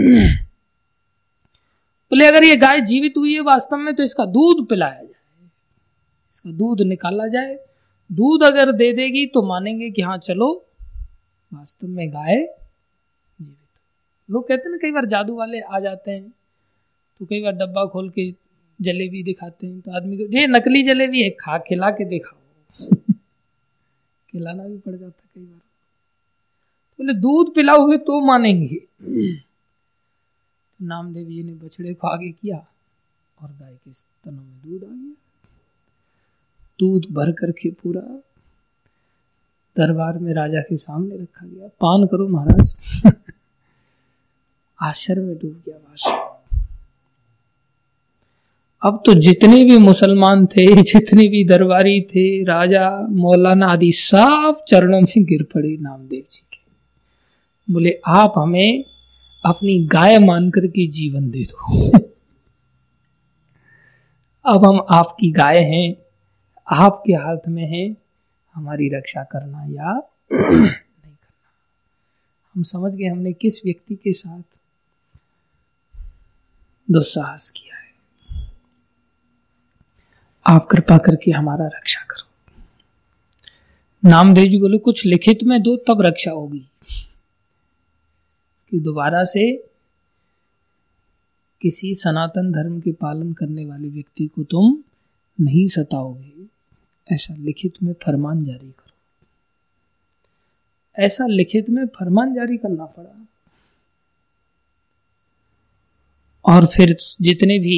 A: बोले अगर ये गाय जीवित हुई है वास्तव में तो इसका दूध पिलाया जाए, इसका दूध निकाला जाए, दूध अगर दे देगी तो मानेंगे कि हाँ चलो वास्तव में गाय जीवित। लोग कहते हैं ना, कई बार जादू वाले आ जाते हैं तो कई बार डब्बा खोल के जलेबी दिखाते हैं, तो आदमी को ये नकली जलेबी है, खा खिला के दिखाओ। खिलाना भी पड़ जाता कई बार। बोले दूध पिलाओगे तो मानेंगे। नामदेव जी ने बछड़े को आगे किया और गाय के स्तनों में दूध आ गया। दूध भर करके पूरा दरबार में राजा के सामने रखा गया, पान करो महाराज। आश्चर्य में डूब गया बादशाह। अब तो जितने भी मुसलमान थे, जितने भी दरबारी थे, राजा मौलाना आदि सब चरणों में गिर पड़े नामदेव जी के। बोले आप हमें अपनी गाय मान करके जीवन दे दो। अब हम आपकी गाय हैं, आपके हाथ में है हमारी रक्षा करना या नहीं करना। हम समझ गए हमने किस व्यक्ति के साथ दुस्साहस किया है। आप कृपा करके हमारा रक्षा करो। नामदेव जी बोले कुछ लिखित में दो तब रक्षा होगी, कि दोबारा से किसी सनातन धर्म के पालन करने वाले व्यक्ति को तुम नहीं सताओगे, ऐसा लिखित में फरमान जारी करो। ऐसा लिखित में फरमान जारी करना पड़ा। और फिर जितने भी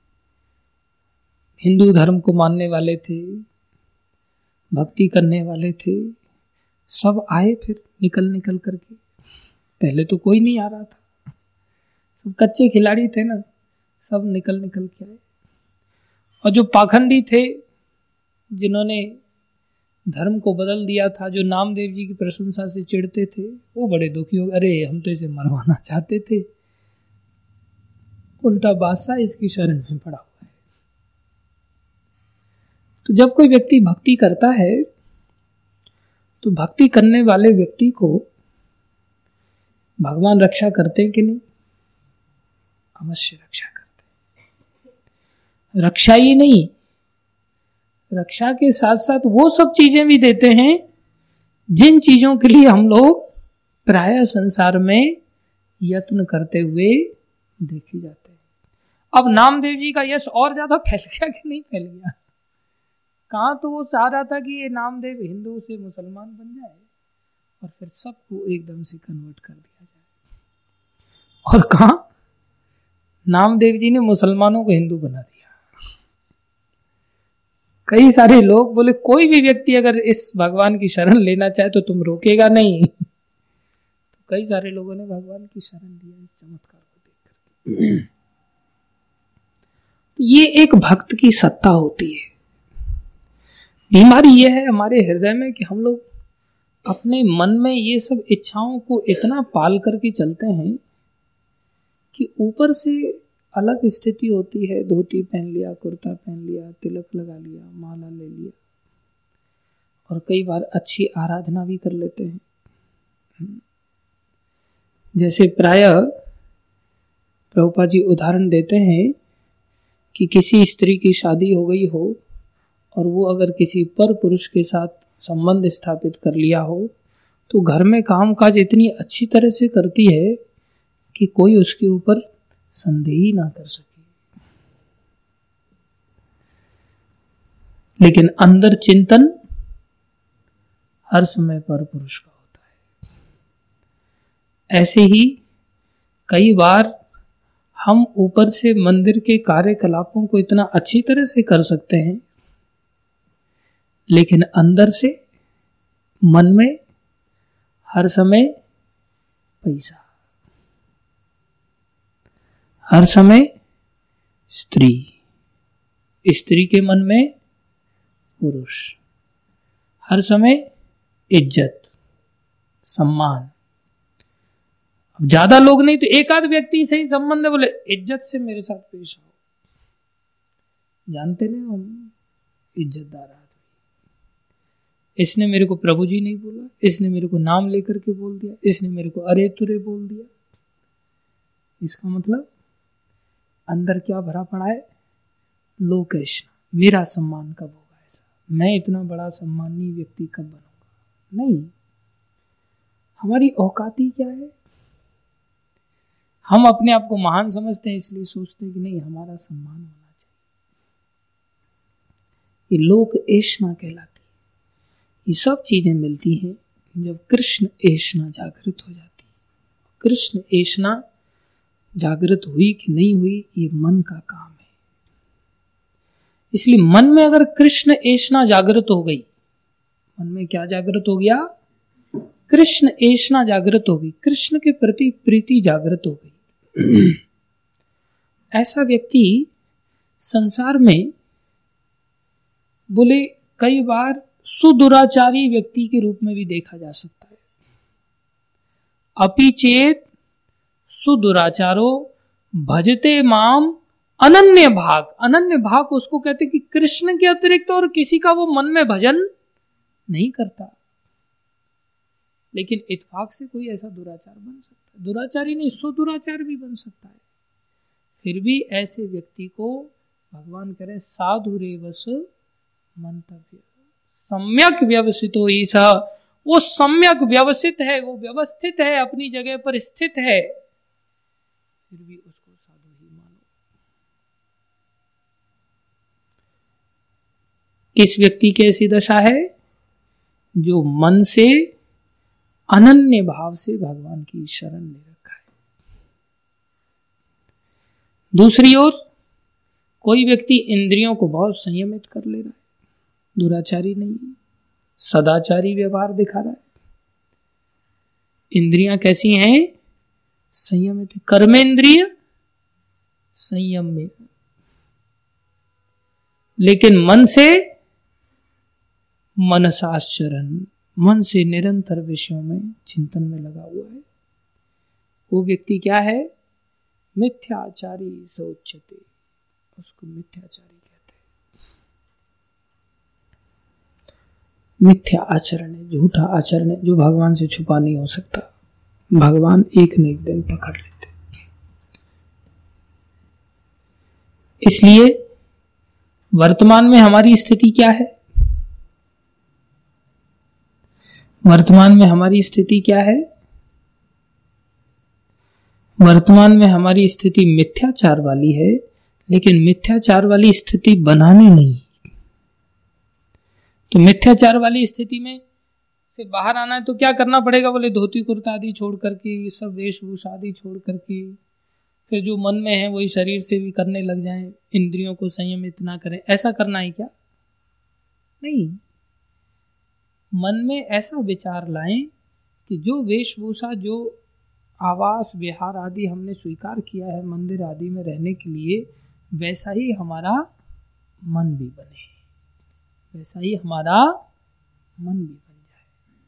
A: हिंदू धर्म को मानने वाले थे, भक्ति करने वाले थे, सब आए फिर निकल करके। पहले तो कोई नहीं आ रहा था, सब कच्चे खिलाड़ी थे ना, सब निकल के आए। और जो पाखंडी थे, जिन्होंने धर्म को बदल दिया था, जो नामदेव जी की प्रशंसा से चिढ़ते थे, वो बड़े दुखी हो गए। अरे हम तो इसे मरवाना चाहते थे, उल्टा बादशाह इसकी शरण में पड़ा हुआ है। तो जब कोई व्यक्ति भक्ति करता है तो भक्ति करने वाले व्यक्ति को भगवान रक्षा करते हैं कि नहीं? अवश्य रक्षा करते हैं। रक्षा ही नहीं, रक्षा के साथ साथ वो सब चीजें भी देते हैं जिन चीजों के लिए हम लोग प्रायः संसार में यत्न करते हुए देखे जाते हैं। अब नामदेव जी का यश और ज्यादा फैल गया कि नहीं फैल गया? कहाँ तो वो चाह रहा था कि ये नामदेव हिंदू से मुसलमान बन जाए और फिर सबको एकदम से कन्वर्ट कर दिया जाए। और कहाँ नामदेव जी ने मुसलमानों को हिंदू बना दिया। कई सारे लोग बोले कोई भी व्यक्ति अगर इस भगवान की शरण लेना चाहे तो तुम रोकेगा नहीं। तो कई सारे लोगों ने भगवान की शरण लिया इस चमत्कार को देखकर। तो ये एक भक्त की सत्ता होती है। बीमारी यह है हमारे हृदय में कि हम लोग अपने मन में ये सब इच्छाओं को इतना पाल करके चलते हैं कि ऊपर से अलग स्थिति होती है, धोती पहन लिया, कुर्ता पहन लिया, तिलक लगा लिया, माला ले लिया, और कई बार अच्छी आराधना भी कर लेते हैं। जैसे प्रायः प्रभुपाद जी उदाहरण देते हैं कि किसी स्त्री की शादी हो गई हो और वो अगर किसी पर पुरुष के साथ संबंध स्थापित कर लिया हो तो घर में काम काज इतनी अच्छी तरह से करती है कि कोई उसके ऊपर संदेह ही ना कर सके, लेकिन अंदर चिंतन हर समय पर पुरुष का होता है। ऐसे ही कई बार हम ऊपर से मंदिर के कार्यकलापों को इतना अच्छी तरह से कर सकते हैं, लेकिन अंदर से मन में हर समय पैसा, हर समय स्त्री, स्त्री के मन में पुरुष, हर समय इज्जत, सम्मान। अब ज्यादा लोग नहीं तो एक आध व्यक्ति से ही संबंध है, बोले इज्जत से मेरे साथ पेश आओ। जानते नहीं हम इज्जतदार आदमी, इसने मेरे को प्रभु जी नहीं बोला, इसने मेरे को नाम लेकर के बोल दिया, इसने मेरे को अरे तुरे बोल दिया। इसका मतलब अंदर क्या भरा पड़ा है? लोकेशना, मेरा सम्मान कब होगा ऐसा, मैं इतना बड़ा सम्मानीय व्यक्ति कब बनूंगा। नहीं, हमारी औकाती क्या है? हम अपने आप को महान समझते हैं, इसलिए सोचते हैं कि नहीं हमारा सम्मान होना चाहिए। ये लोक ऐशना कहलाती है। ये सब चीजें मिलती हैं जब कृष्ण ऐशना जागृत हो जाती है। कृष्ण ऐशना जागृत हुई कि नहीं हुई ये मन का काम है। इसलिए मन में अगर कृष्ण ऐशना जागृत हो गई, मन में क्या जागृत हो गया? कृष्ण ऐशना जागृत हो गई, कृष्ण के प्रति प्रीति जागृत हो गई। ऐसा व्यक्ति संसार में बोले कई बार सुदुराचारी व्यक्ति के रूप में भी देखा जा सकता है। अपि चेत सुदुराचारो भजते माम अनन्य भाग। अनन्य भाग उसको कहते कि कृष्ण के अतिरिक्त और किसी का वो मन में भजन नहीं करता। लेकिन इत्फाक से कोई ऐसा दुराचार बन सकता है, दुराचारी नहीं सुदुराचार भी बन सकता है। फिर भी ऐसे व्यक्ति को भगवान कह रहे साधु रेवस मंतव्य, सम्यक व्यवसितो ईसा। वो सम्यक व्यवसित है, वो व्यवस्थित है, अपनी जगह पर स्थित है, फिर भी उसको साधु ही मानो। किस व्यक्ति की ऐसी दशा है? जो मन से अनन्य भाव से भगवान की शरण ले रखा है। दूसरी ओर कोई व्यक्ति इंद्रियों को बहुत संयमित कर ले रहा है, दुराचारी नहीं है, सदाचारी व्यवहार दिखा रहा है। इंद्रियां कैसी हैं? संयमित है। कर्मेंद्रिय संयम में, लेकिन मन से मनसाश्चरण, मन से निरंतर विषयों में चिंतन में लगा हुआ है। वो व्यक्ति क्या है? मिथ्याचारी सोचते, उसको मिथ्याचारी कहते हैं। मिथ्या आचरण है, झूठा आचरण है, जो भगवान से छुपा नहीं हो सकता। भगवान एक न एक दिन पकड़ लेते। इसलिए वर्तमान में हमारी स्थिति क्या है? वर्तमान में हमारी स्थिति क्या है? वर्तमान में हमारी स्थिति मिथ्याचार वाली है, लेकिन मिथ्याचार वाली स्थिति बनानी नहीं। तो मिथ्याचार वाली स्थिति में से बाहर आना है तो क्या करना पड़ेगा? बोले धोती कुर्ता आदि छोड़ करके, सब वेशभूषा आदि छोड़ करके फिर जो मन में है वही शरीर से भी करने लग जाएं, इंद्रियों को संयमित ना करें, ऐसा करना है क्या? नहीं। मन में ऐसा विचार लाएं कि जो वेशभूषा, जो आवास विहार आदि हमने स्वीकार किया है मंदिर आदि में रहने के लिए, वैसा ही हमारा मन भी बने, वैसा ही हमारा मन भी बन जाए।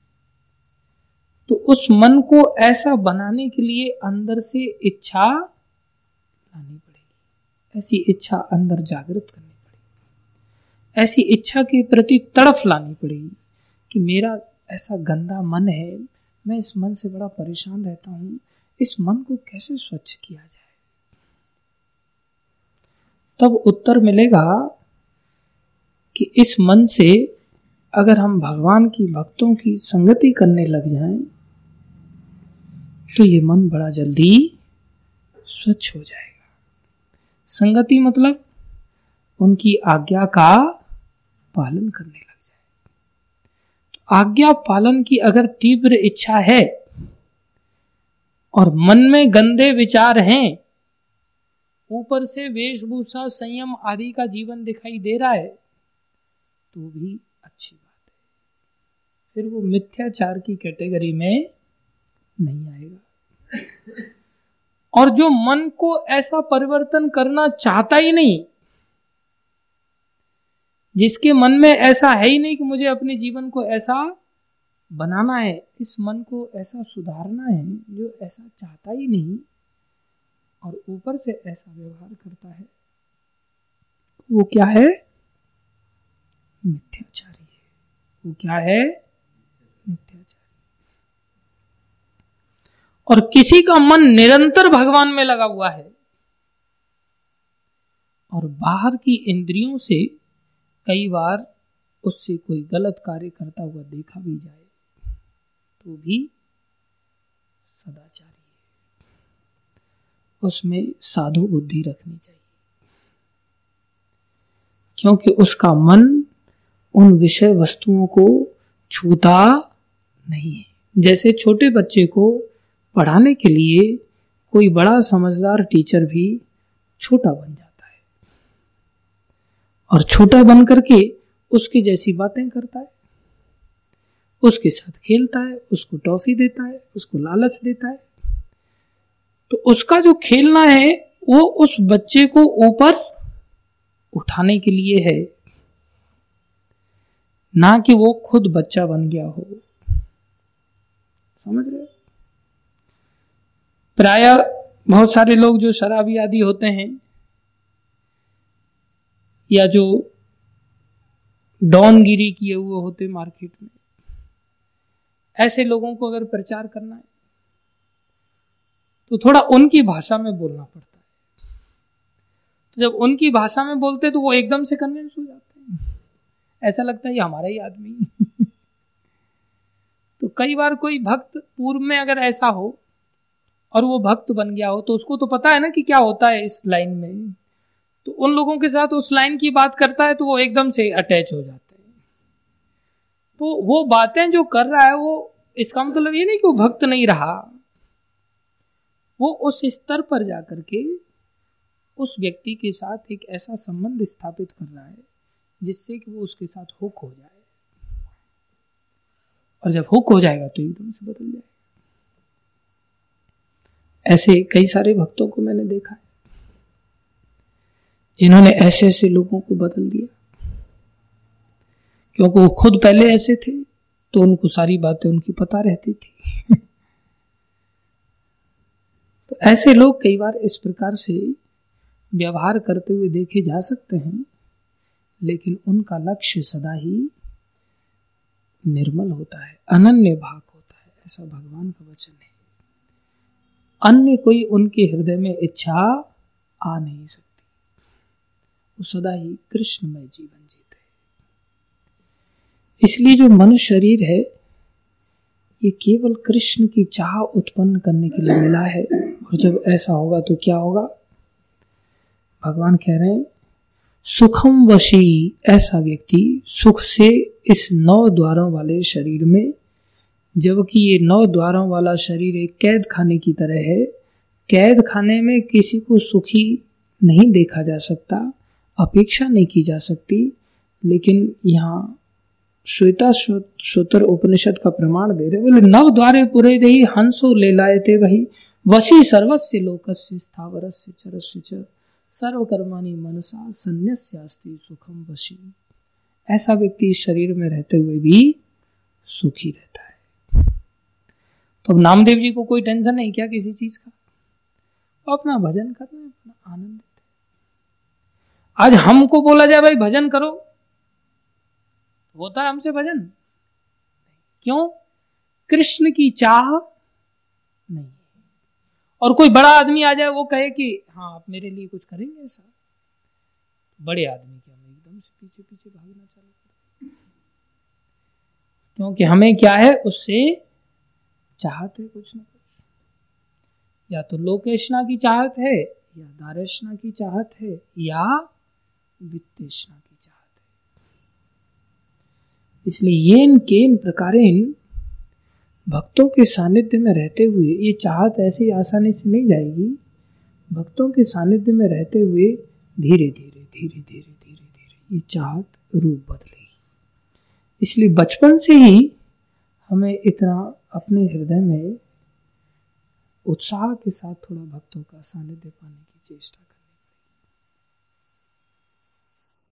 A: तो उस मन को ऐसा बनाने के लिए अंदर से इच्छा लानी पड़ेगी, ऐसी इच्छा अंदर जागृत करनी पड़ेगी, ऐसी इच्छा के प्रति तड़फ लानी पड़ेगी कि मेरा ऐसा गंदा मन है, मैं इस मन से बड़ा परेशान रहता हूं, इस मन को कैसे स्वच्छ किया जाए। तब उत्तर मिलेगा कि इस मन से अगर हम भगवान की भक्तों की संगति करने लग जाएं तो ये मन बड़ा जल्दी स्वच्छ हो जाएगा। संगति मतलब उनकी आज्ञा का पालन करने लग जाए। तो आज्ञा पालन की अगर तीव्र इच्छा है और मन में गंदे विचार हैं, ऊपर से वेशभूषा संयम आदि का जीवन दिखाई दे रहा है, तो भी अच्छी बात है, फिर वो मिथ्याचार की कैटेगरी में नहीं आएगा। और जो मन को ऐसा परिवर्तन करना चाहता ही नहीं, जिसके मन में ऐसा है ही नहीं कि मुझे अपने जीवन को ऐसा बनाना है, इस मन को ऐसा सुधारना है, जो ऐसा चाहता ही नहीं और ऊपर से ऐसा व्यवहार करता है, वो क्या है? मिथ्याचारी है। वो क्या है? मिथ्याचारी। और किसी का मन निरंतर भगवान में लगा हुआ है और बाहर की इंद्रियों से कई बार उससे कोई गलत कार्य करता हुआ देखा भी जाए तो भी सदाचारी है, उसमें साधु बुद्धि रखनी चाहिए, क्योंकि उसका मन उन विषय वस्तुओं को छूता नहीं है। जैसे छोटे बच्चे को पढ़ाने के लिए कोई बड़ा समझदार टीचर भी छोटा बन जाता है और छोटा बन करके उसकी जैसी बातें करता है, उसके साथ खेलता है, उसको टॉफी देता है, उसको लालच देता है। तो उसका जो खेलना है वो उस बच्चे को ऊपर उठाने के लिए है, ना कि वो खुद बच्चा बन गया हो। समझ रहे हो? प्रायः बहुत सारे लोग जो शराबी आदि होते हैं या जो डॉनगिरी किए हुए होते मार्केट में, ऐसे लोगों को अगर प्रचार करना है तो थोड़ा उनकी भाषा में बोलना पड़ता है। तो जब उनकी भाषा में बोलते हैं तो वो एकदम से कन्विंस हो जाते हैं, ऐसा लगता है ये हमारा ही आदमी। तो कई बार कोई भक्त पूर्व में अगर ऐसा हो और वो भक्त बन गया हो तो उसको तो पता है ना कि क्या होता है इस लाइन में, तो उन लोगों के साथ उस लाइन की बात करता है तो वो एकदम से अटैच हो जाते हैं। तो वो बातें जो कर रहा है वो, इसका मतलब ये नहीं कि वो भक्त नहीं रहा, वो उस स्तर पर जाकर के उस व्यक्ति के साथ एक ऐसा संबंध स्थापित कर रहा है जिससे कि वो उसके साथ हुक हो जाए, और जब हुक हो जाएगा तो एकदम से बदल जाएगा। ऐसे कई सारे भक्तों को मैंने देखा है जिन्होंने ऐसे ऐसे लोगों को बदल दिया, क्योंकि वो खुद पहले ऐसे थे तो उनको सारी बातें उनकी पता रहती थी। तो ऐसे लोग कई बार इस प्रकार से व्यवहार करते हुए देखे जा सकते हैं, लेकिन उनका लक्ष्य सदा ही निर्मल होता है, अनन्य भाग होता है, ऐसा भगवान का वचन है। अन्य कोई उनके हृदय में इच्छा आ नहीं सकती, वो सदा ही कृष्णमय जीवन जीते हैं। इसलिए जो मनुष्य शरीर है ये केवल कृष्ण की चाह उत्पन्न करने के लिए मिला है, और जब ऐसा होगा तो क्या होगा? भगवान कह रहे हैं सुखम वशी, ऐसा व्यक्ति सुख से इस 9 द्वारों वाले शरीर में, जबकि ये 9 द्वारों वाला शरीर एक कैद खाने की तरह है, कैद खाने में किसी को सुखी नहीं देखा जा सकता, अपेक्षा नहीं की जा सकती, लेकिन यहाँ श्वेताश्वतर उपनिषद का प्रमाण दे रहे, बोले नव द्वारे पुरे देहि हंसो ले लाए थे वही वशी सर्वस्य लोकस्य स्थावरस्य चरस्य च सर्वकर्माणि मनसा संन्यस्यास्ति सुखम वशी। ऐसा व्यक्ति इस शरीर में रहते हुए भी सुखी रहता है। तो अब नामदेव जी को कोई टेंशन नहीं क्या किसी चीज का, वो अपना भजन कर रहे हैं, अपना आनंद लेते हैं। आज हमको बोला जाए भाई भजन करो, होता है हमसे भजन? क्यों? कृष्ण की चाह नहीं। और कोई बड़ा आदमी आ जाए वो कहे कि हाँ आप मेरे लिए कुछ करेंगे, ऐसा बड़े आदमी के हम एकदम से पीछे पीछे भागना चालू करते, क्योंकि हमें क्या है, उससे चाहत है कुछ ना कुछ, या तो लोकेशना की चाहत है, या दारेशना की चाहत है, या वित्तेशना की चाहत है। इसलिए येन केन प्रकारेण भक्तों के सानिध्य में रहते हुए ये चाहत ऐसी आसानी से नहीं जाएगी। भक्तों के सानिध्य में रहते हुए धीरे धीरे धीरे धीरे धीरे धीरे ये चाहत रूप बदलेगी। इसलिए बचपन से ही हमें इतना अपने हृदय में उत्साह के साथ थोड़ा भक्तों का सानिध्य पाने की चेष्टा करें।